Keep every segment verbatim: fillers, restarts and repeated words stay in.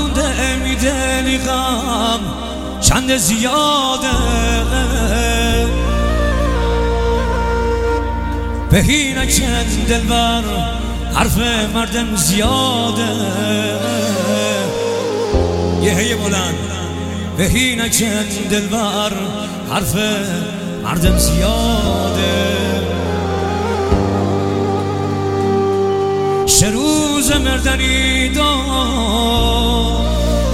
دونده میدلی غم چند زیاده بهی نکن دلبر حرف مردم زیاده یه هی بلند بهی نکن دلبر حرف مردم زیاده سه روز مردنی دار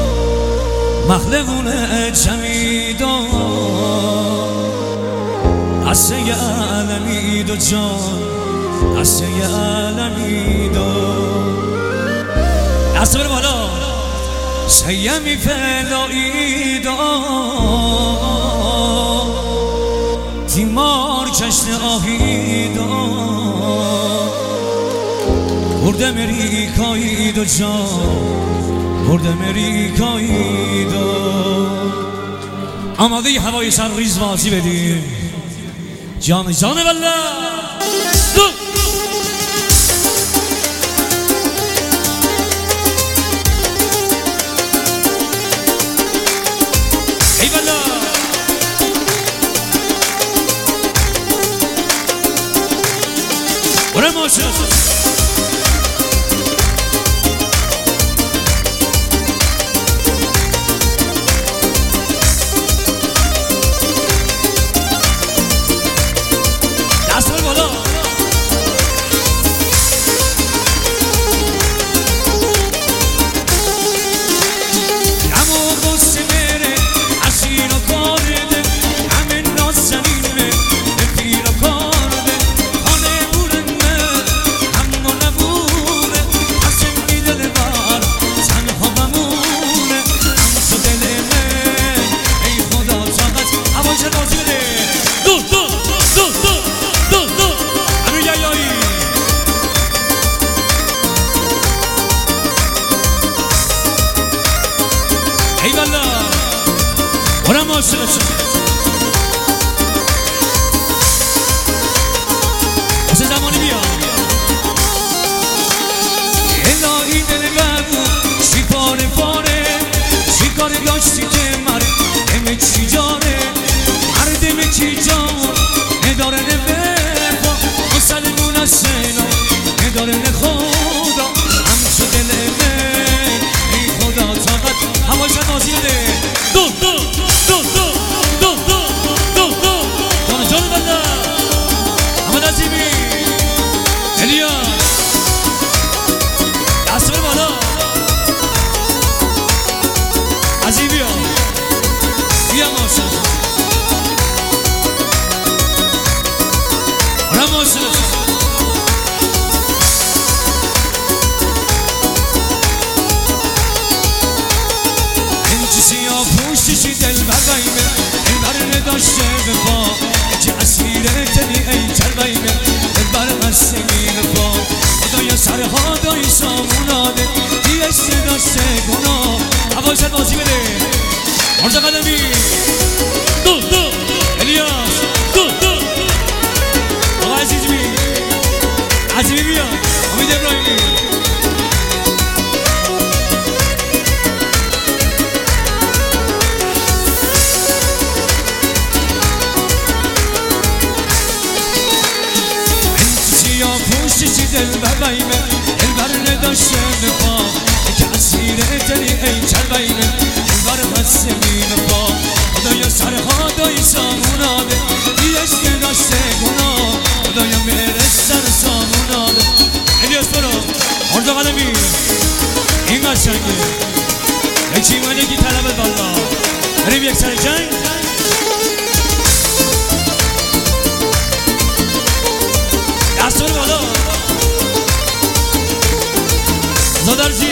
مخلقونه جمعی دار قصه علمی دو جان قصه علمی دار دست بره بالا سیمی فلایی دار تیمار کشت آهی دار برد امریکایی دو جان برد امریکایی دو آماده ی هوای سر ریز بازی بدیم جان جان والله دو ای والله برای ماشین برای ماشین حسین زمانی بیا الهی دل بگو چی پاره پاره چی کار داشتی که مره همه چی جاره مردمه چی جان نداره نبرفا مسلمون از سینا نداره نخودا همچو دل من ای خدا طاقت هواشت بازی بده دو دو دو دو دو دو دو دو جان جان بنده احمد عظیمی الیاس دست بر بالا عظیمی ها بیا ماشین برای ماشین چی دل بقیمه این بر نداشته بپا چه اسیره تنی ای چربیمه دل بر قسمی بپا خدای سرها دای ساموناده دیشت داشته گناه حواشت بازی بده مرزا قدمی دو دو الیاس دو دو آقا عزیزمی عزیزی بیا امید ابراهیمی دل ببیمه دل بر نداشته بپا که اسیره تنی ای چربیمه دل بر قسمی بپا خدایا سرها دای ساموناده دیشت داشته گناه خدایا مهرش سر ساموناده الیاس برو مرزا قدمی این قشنگه یکی من یکی طلبت بالا بریم یک سر جنگ دست برو بالا زادرجی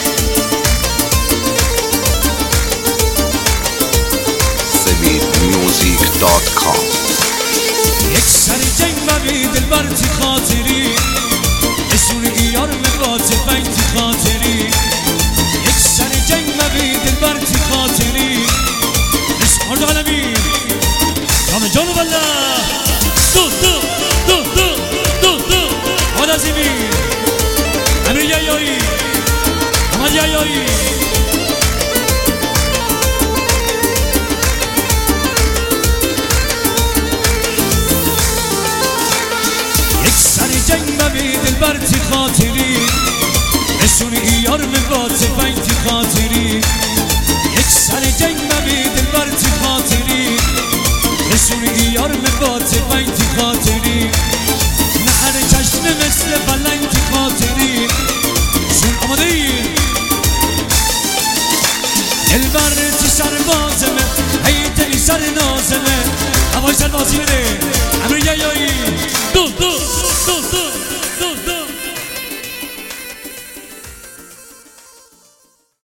سمید میوزیک دات کام یک سر جنگ ببی دل بر تی خاطری اشون ایار مبات بیتی خاطری یک سر جنگ ببی دل بر تی خاطری اش مرد قلمی جان جانو بلا دو دو دو دو دو دو آمد عظیمی امیر یایایی آمد یایایی دلبر تو سربازمه ای دلی سر نازمه هوای سربازی بده امیر یایی دو دو دو دو